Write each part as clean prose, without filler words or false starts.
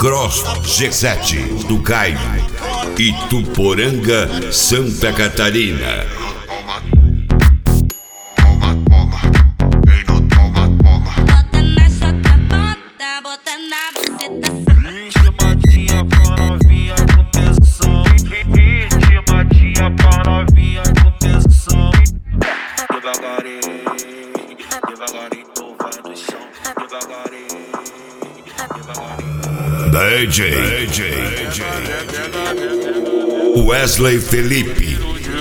Cross G7 do Caio, Ituporanga, Santa Catarina. DJ Wesley Felipe.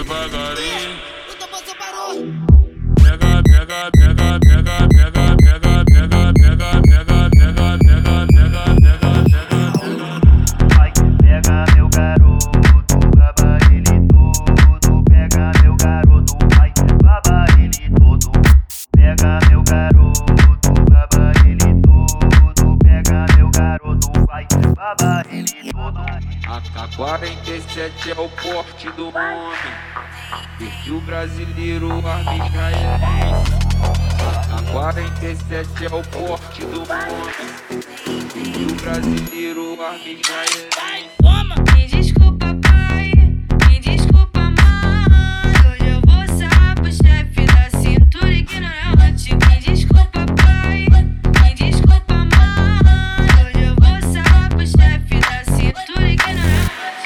A 47 é o porte do homem, e o brasileiro arma israelense. A 47 é o porte do homem, e o brasileiro arma israelense. Me desculpa, pai, me desculpa, mãe. Hoje eu vou sarrar pro chefe da cintura ignorante. Me desculpa, pai, me desculpa, mãe. Hoje eu vou sarrar pro chefe da cintura ignorante.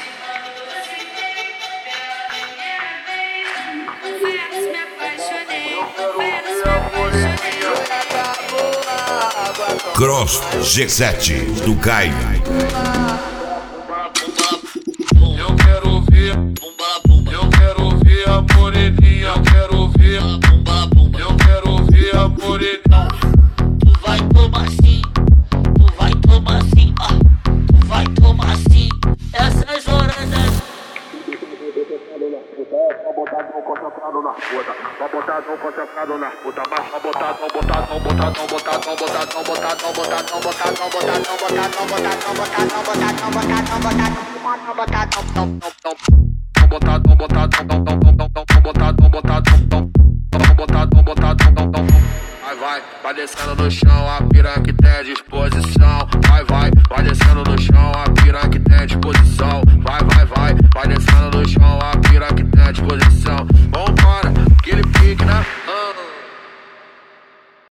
Confesso, me apaixonei. Cross G7 do Caio. Eu quero ver a moreninha, eu quero ver a moreninha. Tu vai tomar sim, ó, tu vai tomar sim. Essas horas das Vai descendo no chão, a piranha que tem disposição. Vai descendo no chão, a piranha que tem disposição. Vai descendo no chão,